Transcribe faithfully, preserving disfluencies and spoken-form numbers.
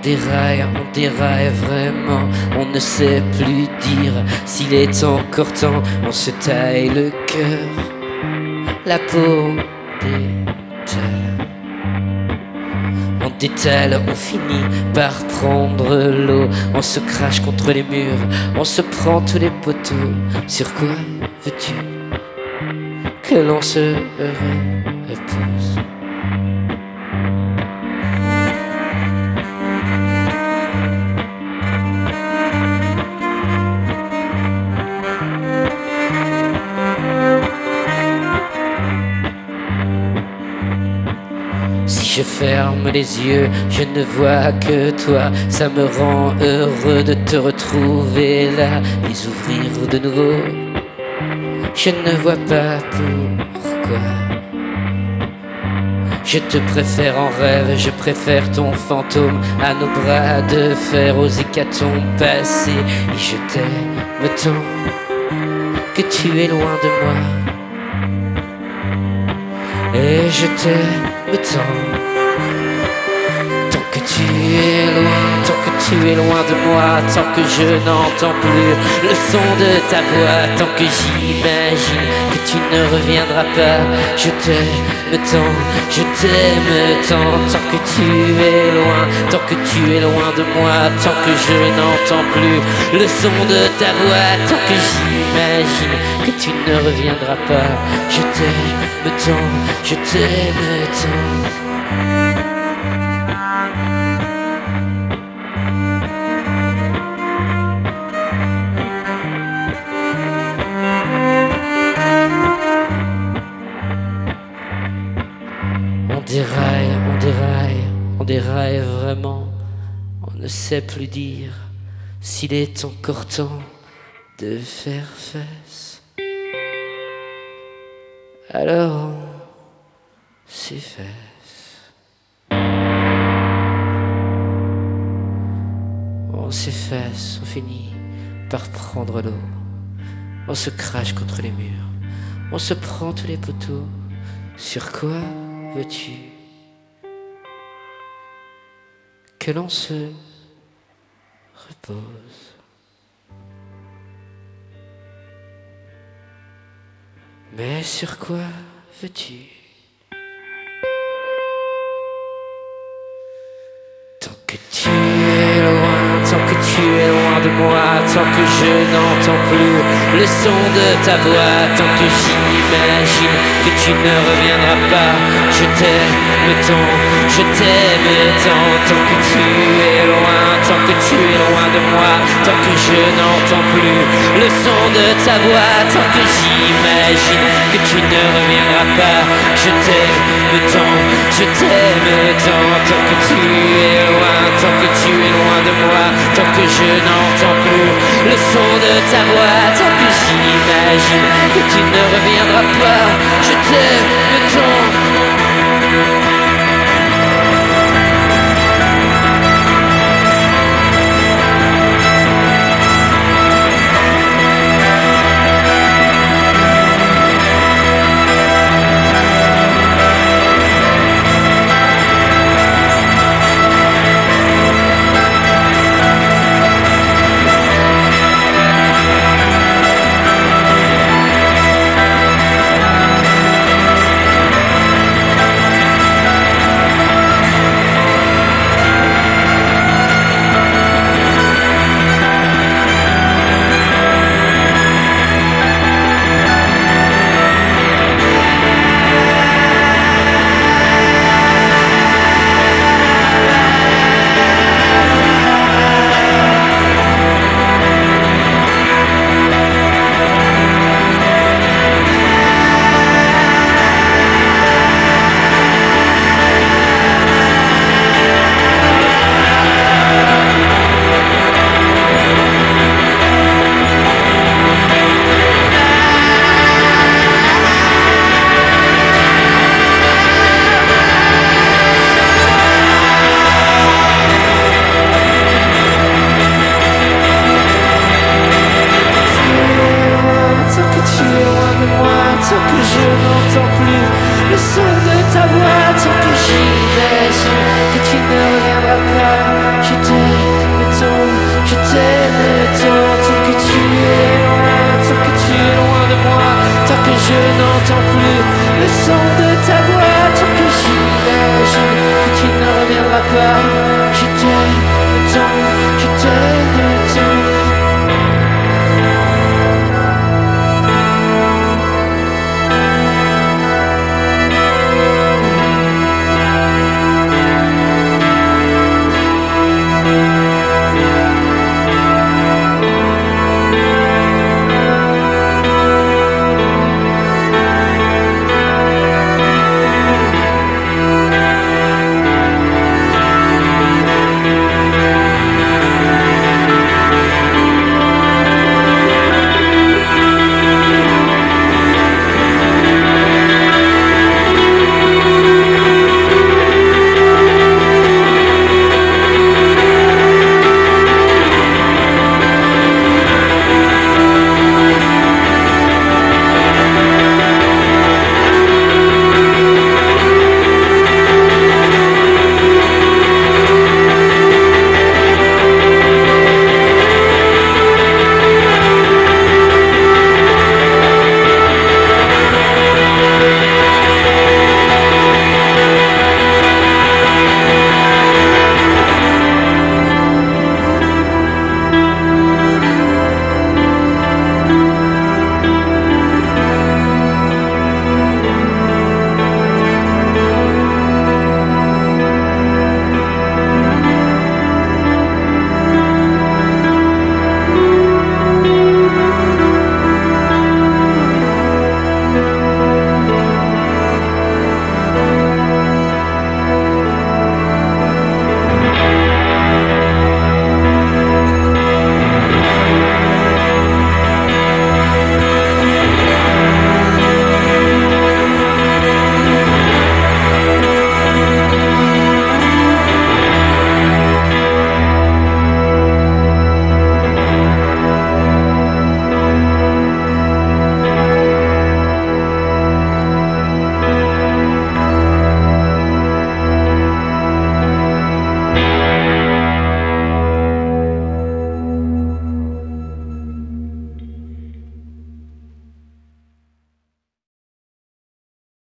déraille, on déraille vraiment, on ne sait plus dire s'il est encore temps, on se taille le cœur, la peau détale. On détale, on finit par prendre l'eau, on se crache contre les murs, on se prend tous les poteaux. Sur quoi veux-tu que l'on se repose? Si je ferme les yeux, je ne vois que toi. Ça me rend heureux de te retrouver là. Les ouvrir de nouveau, je ne vois pas pourquoi. Je te préfère en rêve, je préfère ton fantôme à nos bras de fer, aux hécatombes passées. Et je t'aime tant que tu es loin de moi. Et je t'aime tant, tant que tu es loin, tant que tu es loin de moi, tant que je n'entends plus le son de ta voix, tant que j'imagine que tu ne reviendras pas. Je t'aime tant, je t'aime tant, tant que tu es loin, tant que tu es loin de moi, tant que je n'entends plus le son de ta voix, tant que j'imagine que tu ne reviendras pas. Je t'aime tant, je t'aime tant. On déraille, on déraille, on déraille vraiment. On ne sait plus dire s'il est encore temps de faire face. Alors on s'efface. On s'efface, on finit par prendre l'eau. On se crache contre les murs, on se prend tous les poteaux. Sur quoi veux-tu que l'on se repose? Mais sur quoi veux-tu? Tant que tu es loin, tant que tu es loin de moi, tant que je n'entends plus le son de ta voix, tant que j'imagine que tu ne reviendras pas. Je t'aime tant, je t'aime tant, tant que tu es loin, tant que tu es loin de moi, tant que je n'entends plus le son de ta voix, tant que j'imagine que tu ne reviendras pas. Je t'aime tant, je t'aime tant, tant que tu es loin, tant que tu es loin de moi, tant que je n'entends plus le son de ta voix, tant que j'imagine que tu ne reviendras pas. Je t'aime tant. Je que je n'entends plus le son de ta voix, tant que j'imagine que tu ne reviendras pas.